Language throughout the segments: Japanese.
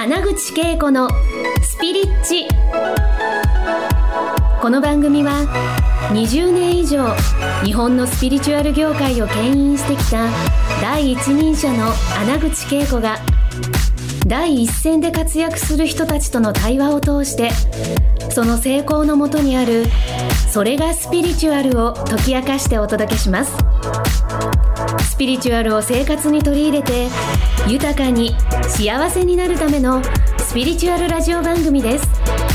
穴口恵子のスピリッチ。この番組は20年以上日本のスピリチュアル業界を牽引してきた第一人者の穴口恵子が第一線で活躍する人たちとの対話を通して、その成功のもとにあるそれがスピリチュアルを解き明かしてお届けします。スピリチュアルを生活に取り入れて豊かに幸せになるためのスピリチュアルラジオ番組です。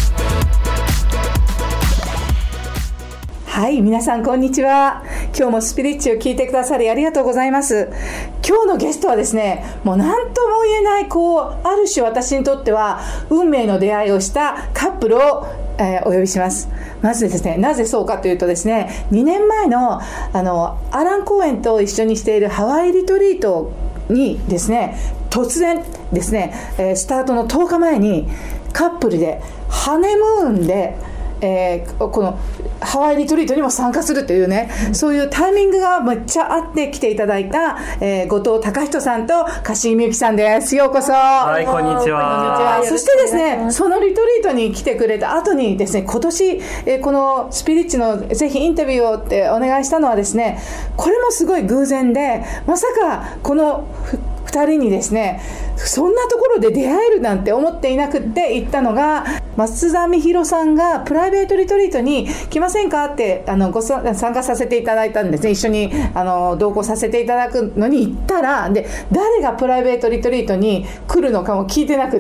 はい、皆さんこんにちは。今日もスピリッチを聞いてくださりありがとうございます。今日のゲストはですね、もう何とも言えないある種私にとっては運命の出会いをしたカップルを、お呼びします。まずですね、なぜそうかというとですね、2年前のアラン・コーエンと一緒にしているハワイリトリートにですね、突然ですね、スタートの10日前にカップルでハネムーンでこのハワイリトリートにも参加するというね、そういうタイミングがめっちゃあって来ていただいた、後藤隆人さんと樫井美幸さんです。ようこそ。 はい、こんにちは。 そしてですね、そのリトリートに来てくれた後にですね、今年、このスピリッチのぜひインタビューをってお願いしたのはですね、これもすごい偶然で、まさかこの2人にですね、そんなところで出会えるなんて思っていなくって行ったのが、松田美弘さんがプライベートリトリートに来ませんかって参加させていただいたんですね。一緒に同行させていただくのに行ったら、で誰がプライベートリトリートに来るのかも聞いてなくって、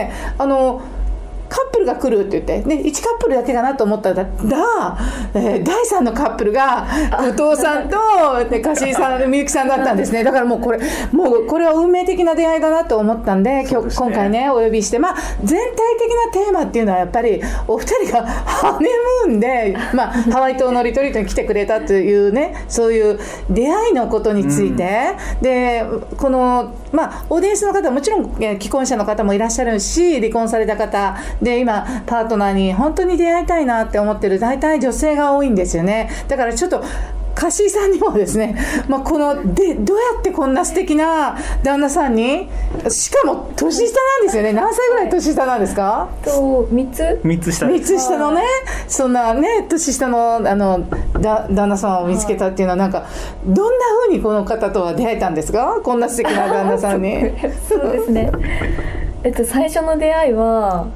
カップルが来るって言って、ね、1カップルだけかなと思ったら、第3のカップルが後藤さんと樫井さん、美幸さんだったんですね。だからもうこれは運命的な出会いだなと思ったんで、今回ねお呼びして、全体的なテーマっていうのはやっぱりお二人がハネムーンで、ハワイ島のリトリートに来てくれたというね、そういう出会いのことについて、でこのオーディエンスの方はもちろん既婚者の方もいらっしゃるし、離婚された方で今パートナーに本当に出会いたいなって思ってる大体女性が多いんですよね。だからちょっと樫井さんにもですね、どうやってこんな素敵な旦那さんに、しかも年下なんですよね。何歳ぐらい年下なんですか ？3つ下です。 3つ下のね、そんなね年下の旦那さんを見つけたっていうのは、なんかどんな風にこの方とは出会えたんですか？こんな素敵な旦那さんに。 そうですね、最初の出会いは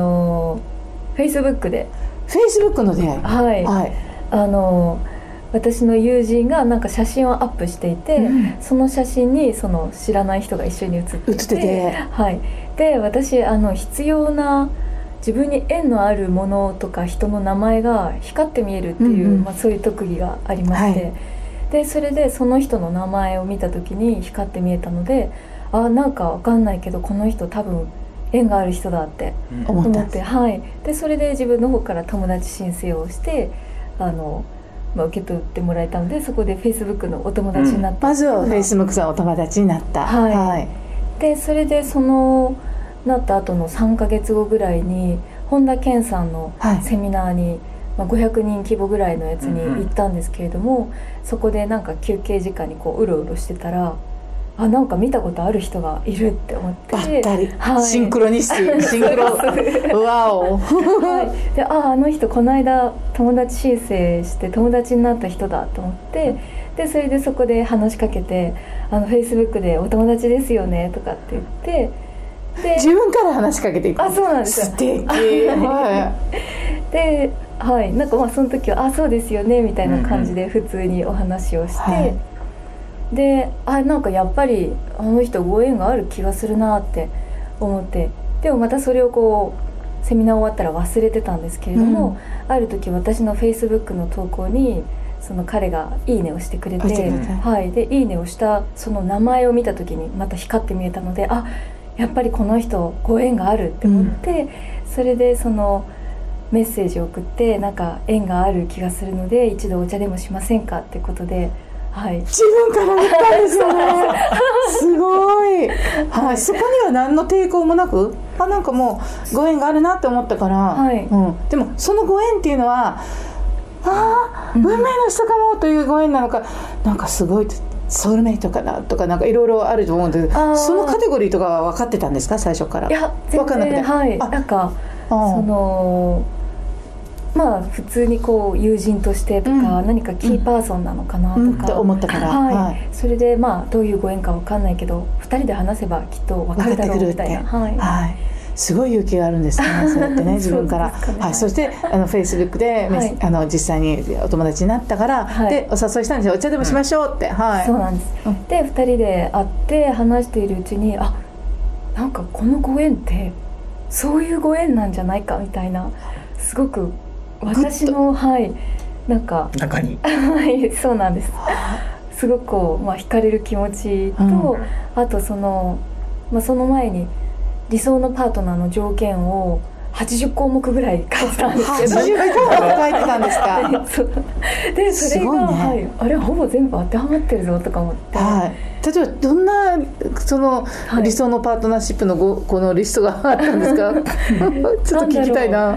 Facebook で。 Facebook の出会い。 はい、私の友人がなんか写真をアップしていて、その写真にその知らない人が一緒に写ってて、はい、で私必要な自分に縁のあるものとか人の名前が光って見えるっていう、そういう特技がありまして、はい、でそれでその人の名前を見た時に光って見えたので、なんかわかんないけどこの人多分縁がある人だって思って、はい、でそれで自分の方から友達申請をして受け取ってもらえたので、そこで Facebook のお友達になった、 まずは Facebook さんお友達になった、 はいはい、でそれでなった後の3ヶ月後ぐらいに本田健さんのセミナーに、500人規模ぐらいのやつに行ったんですけれども、そこでなんか休憩時間にうろうろしてたら、なんか見たことある人がいるって思って、 ばったり、はい、シンクロニシティ、シンクロワオ、 はい、であの人この間友達申請して友達になった人だと思って、でそれでそこで話しかけて、Facebook でお友達ですよねとかって言って、 で自分から話しかけていく。 そうなんですよ。 素敵。はい、 で、はい、なんかその時はそうですよねみたいな感じで普通にお話をして、はい、でなんかやっぱりあの人ご縁がある気がするなって思って、でもまたそれをセミナー終わったら忘れてたんですけれども、ある時私の Facebook の投稿にその彼がいいねをしてくれて、はい、でいいねをしたその名前を見た時にまた光って見えたので、やっぱりこの人ご縁があるって思って、それでそのメッセージを送って、なんか縁がある気がするので一度お茶でもしませんかってことで、はい、 自分から言ったんですよね。すごい、はい、そこには何の抵抗もなく、なんかもうご縁があるなって思ったから、はい、でもそのご縁っていうのは運命の人かもというご縁なのか、なんかすごいソウルメイトかなとかなんかいろいろあると思うんですけど、そのカテゴリーとかは分かってたんですか最初から？ いや全然分かんなくて、はい、なんかまあ普通にこう友人としてとか、何かキーパーソンなのかなとか、 と思ったから、 はい、それでまあどういうご縁か分かんないけど2人で話せばきっと分かるだろうみたいな、はいはい、 すごい勇気があるんですねそうやってね自分から、はい、そしてFacebook で、はい、実際にお友達になったから、はい、でお誘いしたんですよ、お茶でもしましょうって、はい、 そうなんです、で2人で会って話しているうちになんかこのご縁ってそういうご縁なんじゃないかみたいな、すごく私の、はい、なんか中にはいそうなんですすごくこう、惹かれる気持ちと、あとその前に理想のパートナーの条件を80項目ぐらい書いてたんですけど、80項目書いてたんですかでそれが、ね、はい、あれほぼ全部当てはまってるぞとか思って、はい、 例えばどんなその理想のパートナーシップのこのリストがあったんですかちょっと聞きたいな。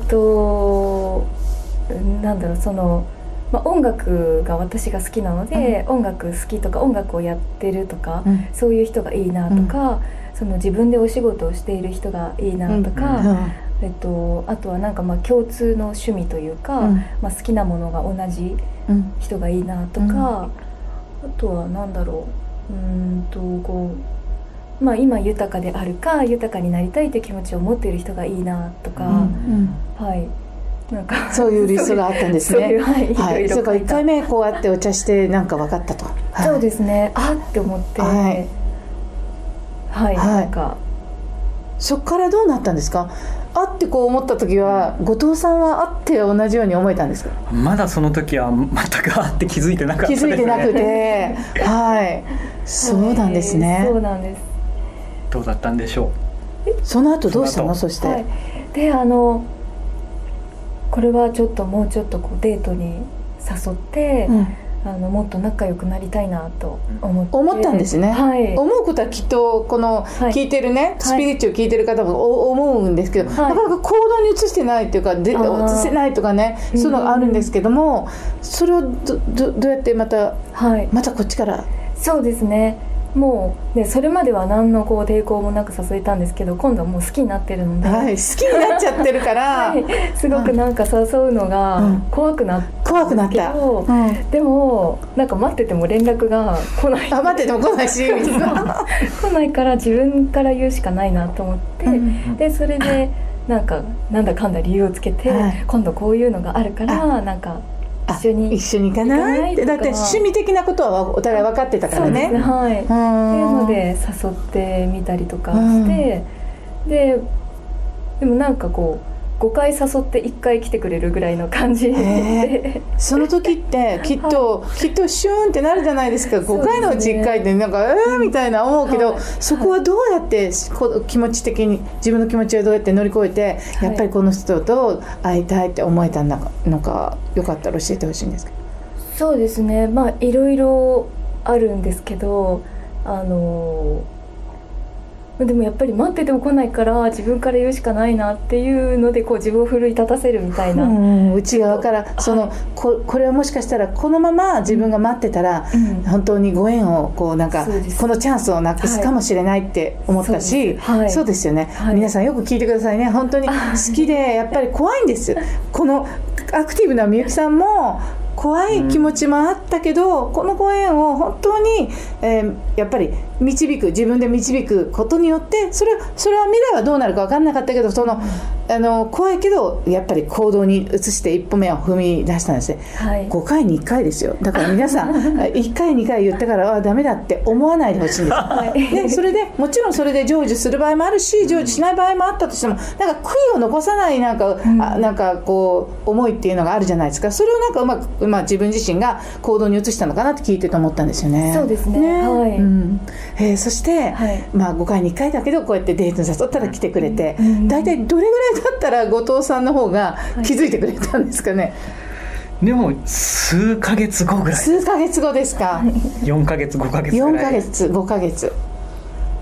なんだろう、その、音楽が私が好きなので、音楽好きとか音楽をやってるとか、そういう人がいいなとか、その自分でお仕事をしている人がいいなとか、あとはなんか共通の趣味というか、好きなものが同じ人がいいなとか、あとはなんだろう、こう今豊かであるか豊かになりたいという気持ちを持っている人がいいなとか、はい、なんかそういうリストがあったんですね。 はい、 それから1回目こうやってお茶してなんか分かったと、 はい、そうですね、って思って、はいはい、なんかそっからどうなったんですか？ってこう思った時は後藤さんはって同じように思えたんですか？ まだその時は全くって気づいてなかったですね。 気づいてなくてはいそうなんですね、 そうなんです。 どうだったんでしょう。その後どうしたの？そして、 はい、でこれはちょっともうちょっとこうデートに誘って、もっと仲良くなりたいなと思ったんですね、はい、思うことはきっとこの聞いてるね、はい、スピリチュアル聞いてる方も思うんですけど、はい、なかなか行動に移してないっていうか移せないとかね、そういうのがあるんですけども、それをどうやってまたこっちから。 そうですね、もうね、それまでは何のこう抵抗もなく誘えたんですけど、今度はもう好きになってるので、 はい、好きになっちゃってるから、 はい、すごくなんか誘うのが怖くなったんですけど、でもなんか待ってても連絡が来ない、 待ってても来ないし来ないから自分から言うしかないなと思って、でそれでなんだかんだ理由をつけて、今度こういうのがあるからなんか一緒に行かないって、だって趣味的なことはお互い分かってたからね。そうですね、はい、っていうので誘ってみたりとかして、でもなんかこう5回誘って1回来てくれるぐらいの感じで、 その時ってきっとシューンってなるじゃないですか。5回のうち1回ってなんかみたいな思うけど、そこはどうやって気持ち的に自分の気持ちをどうやって乗り越えて、やっぱりこの人と会いたいって思えたのかよかったら教えてほしいんですけど。 そうですね、いろいろあるんですけど、でもやっぱり待ってても来ないから自分から言うしかないなっていうので、こう自分を奮い立たせるみたいな、 内側からこれはもしかしたらこのまま自分が待ってたら、本当にご縁をこうなんかこのチャンスをなくすかもしれないって思ったし、そうですよね、皆さんよく聞いてくださいね。本当に好きでやっぱり怖いんです。このアクティブなみゆきさんも怖い気持ちもあったけど、このご縁を本当に、やっぱり自分で導くことによって、それは未来はどうなるか分からなかったけど、怖いけどやっぱり行動に移して一歩目を踏み出したんですね、5回に1回ですよ。だから皆さん1回2回言ったからダメだって思わないでほしいんです、でそれでもちろんそれで成就する場合もあるし、成就しない場合もあったとしても、なんか悔いを残さないなんかこう思いっていうのがあるじゃないですか。それをなんかうまく自分自身が行動に移したのかなって聞いてて思ったんですよね。 そうですね、 そして、5回に1回だけどこうやってデートに誘ったら来てくれて、大体どれぐらいだったら後藤さんの方が気づいてくれたんですかね。 でも数ヶ月後ぐらい。 数ヶ月後ですか。 4ヶ月5ヶ月ぐらい。 4ヶ月5ヶ月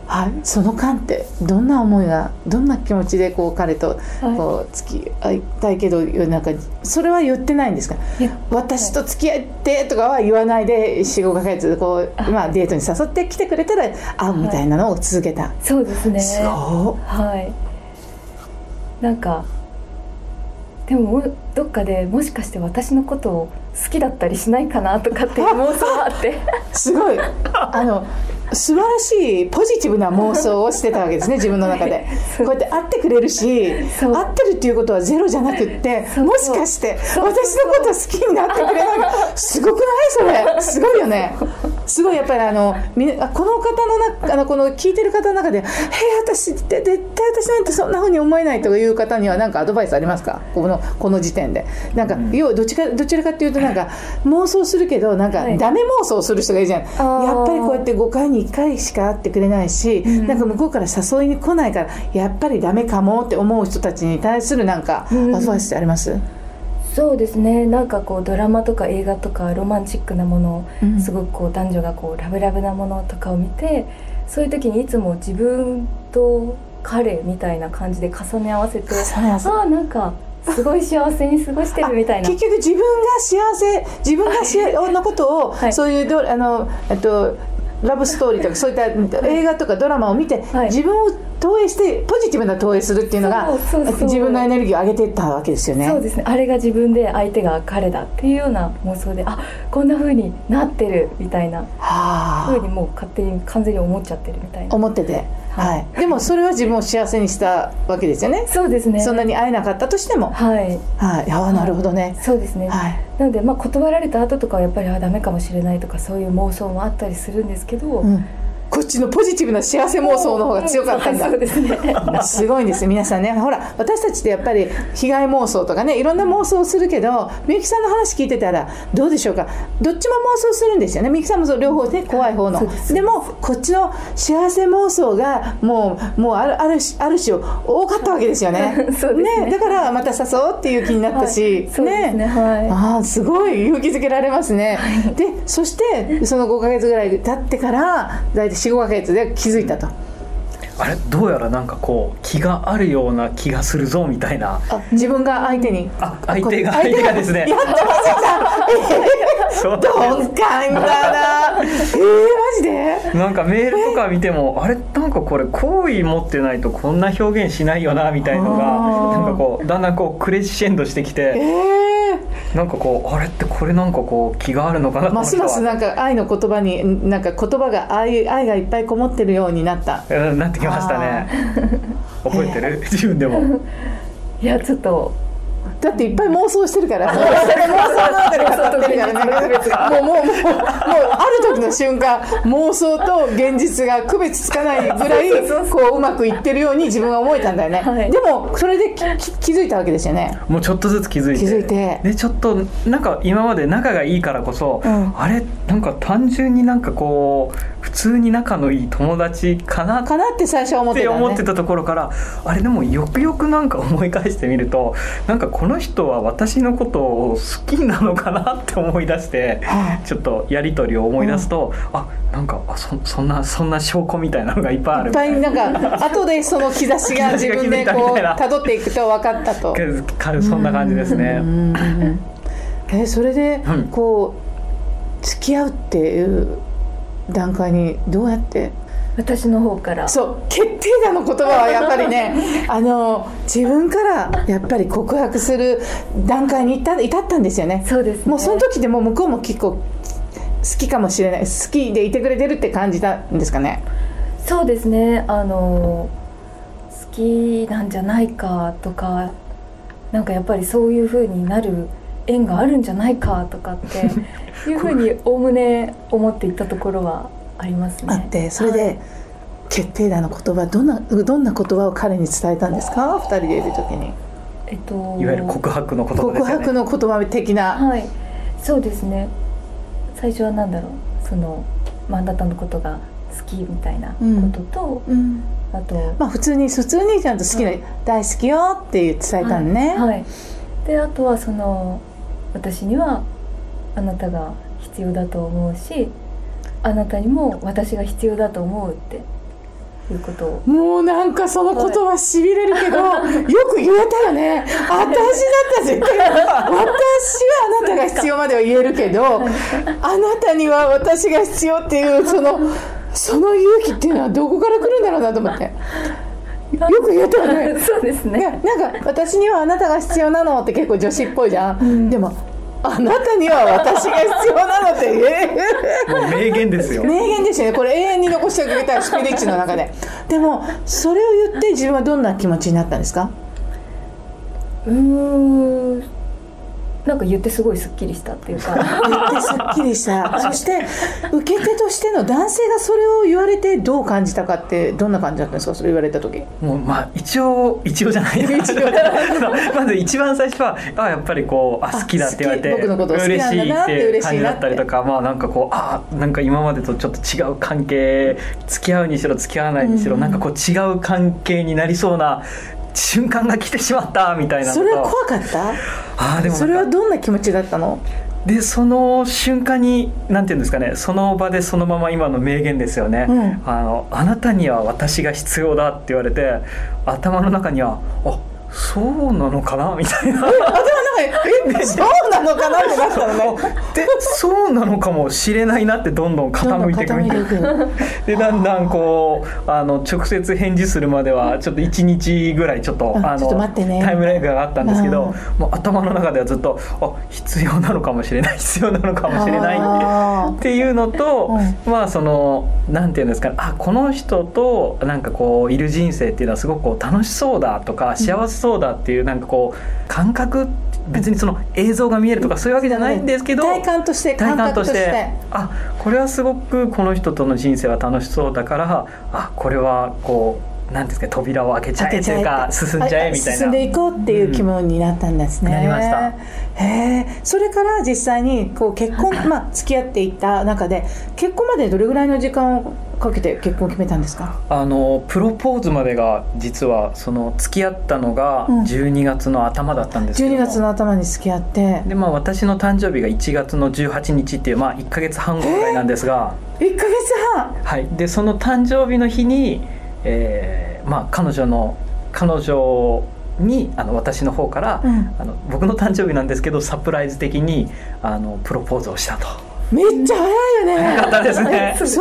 はい、その間ってどんな思いがどんな気持ちでこう彼とこう付き合いたいけど、なんかそれは言ってないんですか？私と付き合ってとかは言わないで 4,5 ヶ月こう、まあ、デートに誘ってきてくれたら会うみたいなのを続けた。 そうですね。 そう、 はい。なんかでもどっかでもしかして私のことを好きだったりしないかなとかっていう妄想があってすごい素晴らしいポジティブな妄想をしてたわけですね自分の中で。こうやって会ってくれるし、会ってるっていうことはゼロじゃなくって、もしかして私のこと好きになってくれないか、すごくないそれ、すごいよね。すごいやっぱりこの方のこの聞いてる方の中で私絶対私なんてそんな風に思えないという方には何かアドバイスありますか？この時点でなんか、要はどちらかっていうとなんか妄想するけどなんかダメ妄想する人がいるじゃん。やっぱりこうやって5回に1回しか会ってくれないし、なんか向こうから誘いに来ないからやっぱりダメかもって思う人たちに対するなんかアドバイスってあります？ そうですね。なんかこうドラマとか映画とかロマンチックなものを、すごくこう男女がこうラブラブなものとかを見て、そういう時にいつも自分と彼みたいな感じで重ね合わせて、なんかすごい幸せに過ごしてるみたいな。 結局自分が幸せのことを、はい、そういうラブストーリーとかそういった映画とかドラマを見て、はい、自分を投影してポジティブな投影するっていうのが自分のエネルギーを上げていったわけですよね。 そうですね。あれが自分で相手が彼だっていうような妄想で、こんな風になってるみたいな風にもう勝手に完全に思っちゃってるみたいな。思ってて、 はい、でもそれは自分を幸せにしたわけですよね。 そうですね。 そんなに会えなかったとしても、はいはい、なるほどね。 そうですね、はい、なので、断られた後とかはやっぱりダメかもしれないとかそういう妄想もあったりするんですけど、 こっちのポジティブな幸せ妄想の方が強かったんだ。 そうですね。 すごいんです皆さんね。ほら私たちってやっぱり被害妄想とかねいろんな妄想をするけど、みゆきさんの話聞いてたらどうでしょうか。どっちも妄想するんですよね。みゆきさんも両方ね怖い方の。でもこっちの幸せ妄想がもうある種多かったわけですよね。 そうですね。 だからまた誘おうっていう気になったし、 そうですね。 はい。すごい勇気づけられますね。はい、でそしてその5ヶ月ぐらい経ってからだいたい4、5ヶ月で気づいたと。 あれどうやらなんかこう気があるような気がするぞみたいな。 自分が相手に相手がですね。 やってました鈍感だな。マジでなんかメールとか見てもあれなんかこれ好意持ってないとこんな表現しないよなみたいのがなんかこうだんだんこうクレッシェンドしてきて、なんかこうあれってこれなんかこう気があるのかなと思って、 ますますなんか愛の言葉になんか言葉が愛がいっぱいこもってるようになってきましたね。覚えてる？自分でも。 いやちょっとだっていっぱい妄想してるから、妄想の中で語ってるからね。もうある時の瞬間妄想と現実が区別つかないぐらいこううまくいってるように自分は思えたんだよね。はい、でもそれで気づいたわけですよね。 もうちょっとずつ気づいてでちょっとなんか今まで仲がいいからこそ、あれなんか単純になんかこう普通に仲のいい友達かなって最初は思ってたところから、あれでもよくよくなんか思い返してみるとなんかこの人は私のことを好きなのかなって思い出して、ちょっとやり取りを思い出すと、なんかそんな証拠みたいなのがいっぱいある。いっぱいなんか後でその兆しが自分でこう辿っていくと分かったと。 そんな感じですね。 それでこう付き合うっていう段階にどうやって？ 私の方から決定打の言葉はやっぱりね自分からやっぱり告白する段階に至ったんですよね。 そうですね。 もうその時でも向こうも結構好きかもしれない、好きでいてくれてるって感じたんですかね。 そうですね。好きなんじゃないかとか、なんかやっぱりそういう風になる縁があるんじゃないかとかっていう風におおむね思っていったところはありますね。 あってそれで、決定打の言葉どんな言葉を彼に伝えたんですか？2人でいる時に。 いわゆる告白の言葉ですよね。 告白の言葉的な。 はい、そうですね。最初は何だろう、あなたのことが好きみたいなことと、あと普通にちゃんと好きな、大好きよって伝えたのね。 はい。であとは私にはあなたが必要だと思うし、あなたにも私が必要だと思うっていうことを。 もうなんかその言葉しびれるけど、よく言えたよね。私だったら絶対私はあなたが必要までは言えるけど、あなたには私が必要っていうその勇気っていうのはどこから来るんだろうなと思って。よく言えたよね。 そうですね。 いやなんか私にはあなたが必要なのって結構女子っぽいじゃん。でもあなたには私が必要なのってもう名言ですよ。 名言ですよね。これ永遠に残してくれたスピリッチの中で。でもそれを言って自分はどんな気持ちになったんですか？ なんか言ってすごいすっきりしたっていうか言ってすっきりしたそして受け手としての男性がそれを言われてどう感じたかってどんな感じだったんですか？それ言われた時。 もうまあ一応じゃないまず一番最初はやっぱりこう好きだって言われて僕のことを好きなんだなって嬉しいって感じだったりとか、まあなんかこうなんか今までとちょっと違う関係、付き合うにしろ付き合わないにしろ、なんかこう違う関係になりそうな瞬間が来てしまったみたいな。 それは怖かった？でもそれはどんな気持ちだったの？ でその瞬間になんていうんですかね、その場でそのまま今の名言ですよね、あなたには私が必要だって言われて、頭の中にはそうなのかなみたいな、頭の中でそうなのかなってなったのねでそうなのかもしれないなってどんどん傾いていくみたいなでだんだんこう直接返事するまではちょっと1日ぐらいちょっとちょっと待ってねタイムラグがあったんですけど、もう頭の中ではずっと必要なのかもしれない必要なのかもしれないっていうのと、まあそのなんていうんですかね、この人となんかこういる人生っていうのはすごくこう楽しそうだとか幸せそうだっていうなんかこう感覚、別にその映像が見えるとかそういうわけじゃないんですけど、 体感として感覚としてこれはすごくこの人との人生は楽しそうだから、これはこうなんですか、扉を開けちゃえというか進んじゃえみたいな、 進んでいこうっていう気分になったんですね、 なりました。 それから実際にこう結婚、付き合っていった中で結婚までどれぐらいの時間をかけて結婚を決めたんですか？ プロポーズまでが実はその付き合ったのが12月の頭だったんですけども、 12月の頭に付き合ってで、 私の誕生日が1月の18日っていう1ヶ月半後ぐらいなんですが、 1ヶ月半、 はい、でその誕生日の日に、彼女に私の方から、僕の誕生日なんですけどサプライズ的にプロポーズをしたと。 めっちゃ早いよね。 早かったですね。 その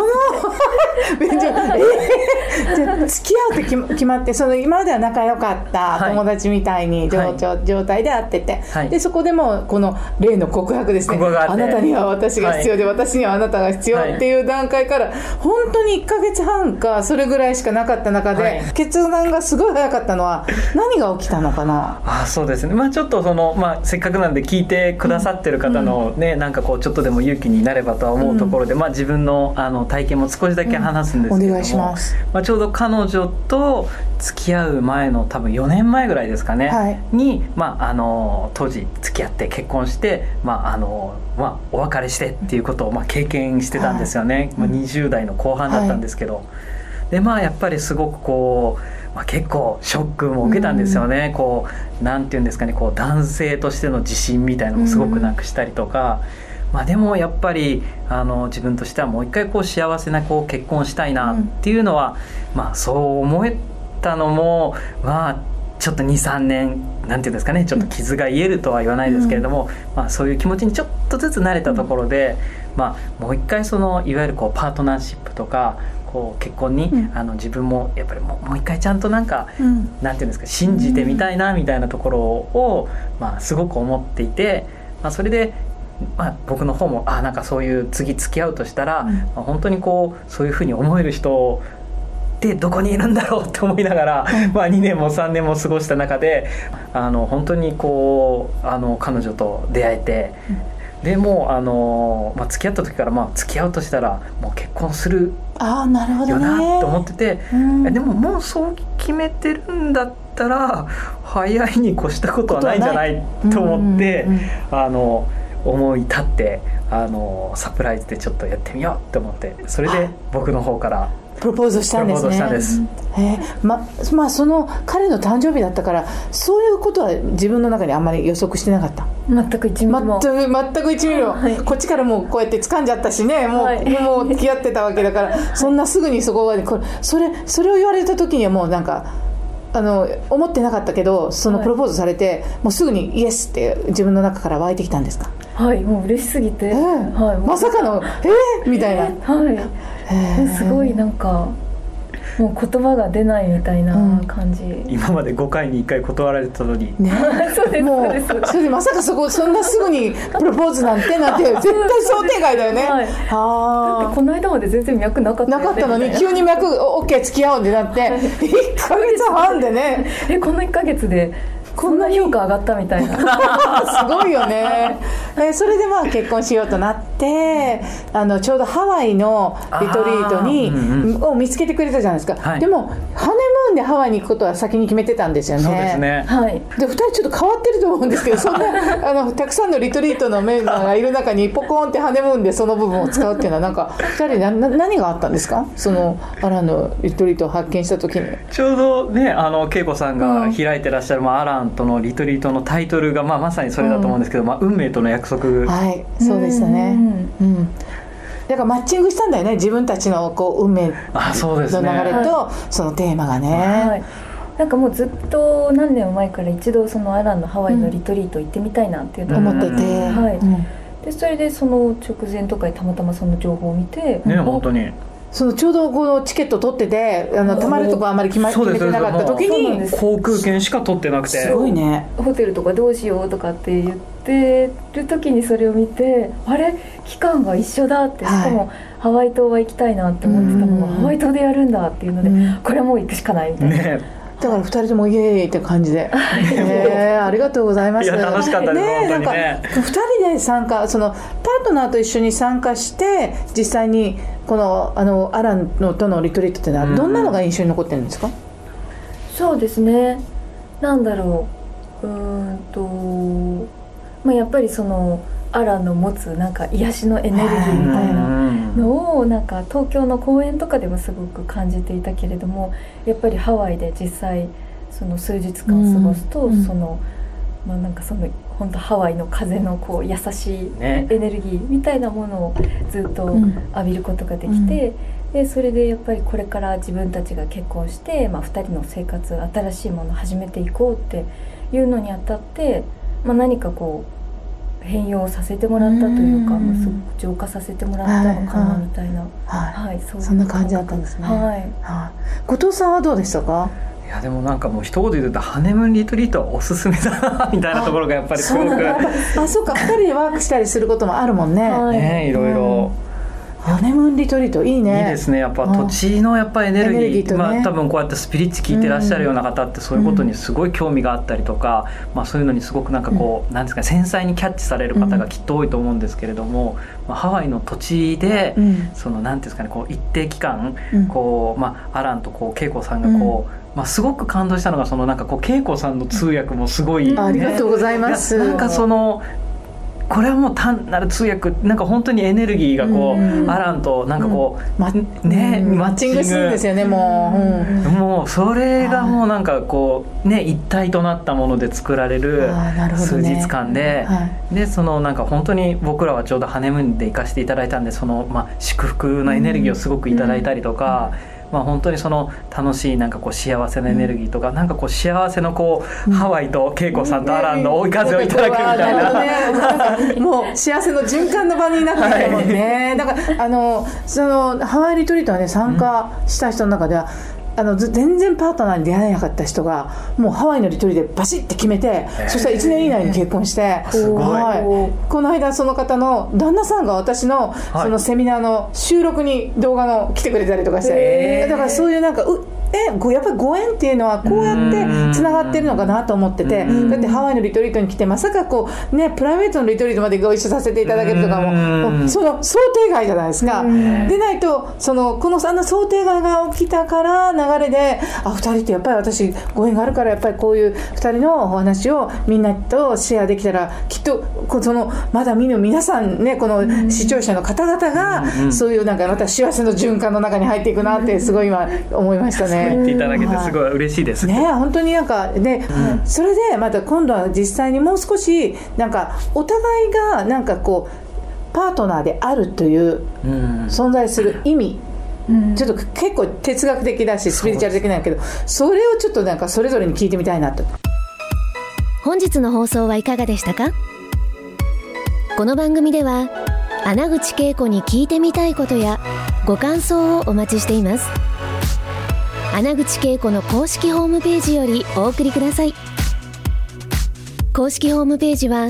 付き合うって決まって、その今までは仲良かった友達みたいに状態で会ってて、でそこでもこの例の告白ですね、あなたには私が必要で、私にはあなたが必要っていう段階から本当に1ヶ月半かそれぐらいしかなかった中で、決断がすごい早かったのは何が起きたのかな？ そうですね、ちょっとその、せっかくなんで聞いてくださってる方のね、なんかこうちょっとでも勇気になればとは思うところで、自分の体験も少しだけ話すんですけれども、 お願いします。 ちょうど彼女と付き合う前の多分4年前ぐらいですかね、に、当時付き合って結婚して、お別れしてっていうことを経験してたんですよね、20代の後半だったんですけど、でやっぱりすごくこう、結構ショックも受けたんですよね、こうなんていうんですかね、こう男性としての自信みたいなのもすごくなくしたりとか、でもやっぱり自分としてはもう一回こう幸せなこう結婚したいなっていうのは、そう思えたのもちょっと 2,3 年なんていうんですかね、ちょっと傷が癒えるとは言わないですけれども、そういう気持ちにちょっとずつ慣れたところで、もう一回そのいわゆるこうパートナーシップとかこう結婚に、自分もやっぱりもう一回ちゃんとなんか、なんていうんですか、信じてみたいなみたいなところを、すごく思っていて、それで僕の方もなんかそういう次付き合うとしたら、本当にこうそういうふうに思える人ってどこにいるんだろうって思いながら、2年も3年も過ごした中で本当にこう彼女と出会えて、でも付き合った時から付き合うとしたらもう結婚するよなと思ってて、でももうそう決めてるんだったら早いに越したことはないんじゃないと思って、思い立ってサプライズでちょっとやってみようって思って、それで僕の方からプロポーズしたんですね。 プロポーズしたんです。 まあその彼の誕生日だったからそういうことは自分の中にあんまり予測してなかった。 全く1ミリも全く1ミリも、 はい、 こっちからもうこうやって掴んじゃったしね、もう付き合ってたわけだからそんなすぐにそこまでそれを言われた時にはもうなんか思ってなかったけど、そのプロポーズされて、もうすぐにイエスって自分の中から湧いてきたんですか？ はい、もう嬉しすぎて、はい、 まさかのみたいな、 はい、すごいなんかもう言葉が出ないみたいな感じ、 今まで5回に1回断られてたのに、 ね、 そうですもうそれでまさかそんなすぐにプロポーズなんて絶対想定外だよね、はい、 だってこの間まで全然脈なかったのに急に脈 OK 付き合うんでなって、はい、1ヶ月半でねこの1ヶ月でこんな評価上がったみたいなすごいよね。それでまあ結婚しようとなってちょうどハワイのリトリートにを見つけてくれたじゃないですか、はい、でもハネムーンでハワイに行くことは先に決めてたんですよね。 そうですね、 はい、 で2人ちょっと変わってると思うんですけどそんなたくさんのリトリートのメンバーがいる中にポコンってハネムーンでその部分を使うっていうのはなんか2人何があったんですか？そのアランのリトリートを発見した時にちょうどね恵子さんが開いてらっしゃる、アランとのリトリートのタイトルが、まさにそれだと思うんですけど、運命との約束、 はい、そうでしたね、だからマッチングしたんだよね、自分たちの運命の流れとそのテーマがね、はい、 なんかもうずっと何年も前から一度そのアランのハワイのリトリート行ってみたいなっていうのを思ってて、 はい、でそれでその直前とかにたまたまその情報を見て、 ね、本当にそのちょうどこのチケット取ってて泊まるとこあんまり決めてなかった時に航空券しか取ってなくて、 すごいね、 ホテルとかどうしようとかって言ってる時にそれを見て、あれ期間が一緒だって、しかもハワイ島は行きたいなって思ってたのが、ハワイ島でやるんだっていうので、これはもう行くしかないみたいな、 ね、だから2人ともイエーイって感じでありがとうございます。 いや楽しかったです、ね、本当にね。 2人で参加、そのパートナーと一緒に参加して実際にこのアランのとのリトリートってのはどんなのが印象に残ってるんですか？ そうですね、なんだろう、やっぱりそのアランの持つなんか癒しのエネルギーみたいなのをなんか東京の公園とかでもすごく感じていたけれども、やっぱりハワイで実際その数日間過ごすと、そのなんかその本当ハワイの風のこう優しいエネルギーみたいなものをずっと浴びることができて、でそれでやっぱりこれから自分たちが結婚して、2人の生活新しいものを始めていこうっていうのにあたって、何かこう変容させてもらったというか、すごく浄化させてもらったのかなみたいな、 そんな感じだったんですね。後藤さんはどうでしたか？ いやでもなんかもう一言で言うとハネムーンリトリートはおすすめだなみたいなところがやっぱりすごくそうか、2人でワークしたりすることもあるもんね、 いろいろ、 ハネムーンリトリートいいね。 いいですね。やっぱ土地のやっぱエネルギー、多分こうやってスピリッツ聞いてらっしゃるような方ってそういうことにすごい興味があったりとか、そういうのにすごくなんかこう、なんですかね、繊細にキャッチされる方がきっと多いと思うんですけれども、ハワイの土地で、そのなんていうんですかね、こう一定期間、こうアランとこう恵子さんがこう、すごく感動したのがそのなんかこう恵子さんの通訳もすごい、 ありがとうございます。 なんかそのこれはもう単なる通訳、なんか本当にエネルギーがこう、アランとなんかこう、マッチングするんですよね。 もうそれがもうなんかこうね、一体となったもので作られる数日間で、でそのなんか本当に僕らはちょうどハネムーンで行かせていただいたんで、その祝福のエネルギーをすごくいただいたりとか。本当にその楽しいなんかこう幸せなエネルギーとか、なんかこう幸せのこう、ハワイと恵子さんとアランの追い風をいただくみたいな、 もう幸せの循環の場になってるもんね。だからそのハワイリトリートはね、参加した人の中では全然パートナーに出会えなかった人がもうハワイのリトリートでバシッて決めて、そしたら1年以内に結婚して、この間その方の旦那さんが私のそのセミナーの収録に動画の来てくれたりとかして、だからそういうなんかやっぱりご縁っていうのはこうやってつながってるのかなと思ってて、だってハワイのリトリートに来てまさかこうねプライベートのリトリートまでご一緒させていただけるとかもその想定外じゃないですか。でないとこの想定外が起きたから流れで2人ってやっぱり私ご縁があるからやっぱりこういう2人のお話をみんなとシェアできたらきっとまだ見ぬ皆さんねこの視聴者の方々がそういうなんかまた幸せの循環の中に入っていくなってすごい今思いましたね。 言っていただけてすごい嬉しいですね。本当になんかで、それでまた今度は実際にもう少しなんかお互いがなんかこうパートナーであるという存在する意味、ちょっと結構哲学的だしスピリチュアル的なんだけど、それをちょっとなんかそれぞれに聞いてみたいなと。 本日の放送はいかがでしたか？この番組では穴口恵子に聞いてみたいことやご感想をお待ちしています。穴口恵子の公式ホームページよりお送りください。公式ホームページは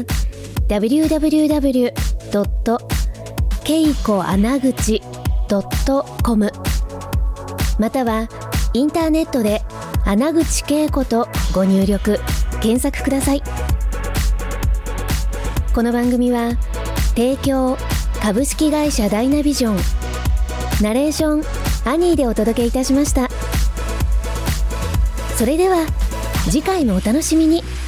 www.keikoanaguchi.com またはインターネットで穴口恵子とご入力検索ください。この番組は提供株式会社ダイナビジョン、ナレーションアニーでお届けいたしました。それでは次回もお楽しみに。